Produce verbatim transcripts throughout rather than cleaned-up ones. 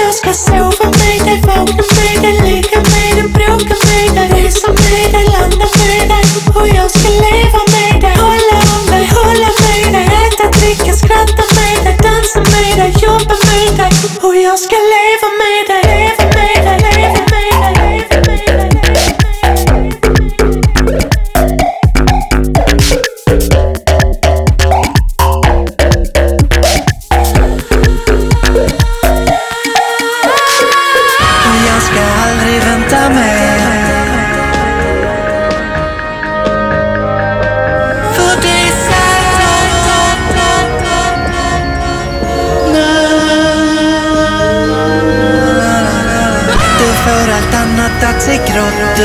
jag ska sova med dig, vakna med dig, ligga med dig, bråka med dig, resa med dig, landa med dig. Och jag ska leva med dig, hålla om dig, hålla med dig, äta, dricka, skratta med dig, dansa med dig, jobba med dig. Och jag ska leva med dig, leva med dig, leva med dig, leva med dig. Att se grått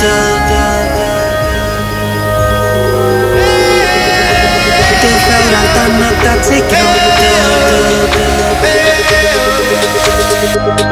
du får allt annat att se grått.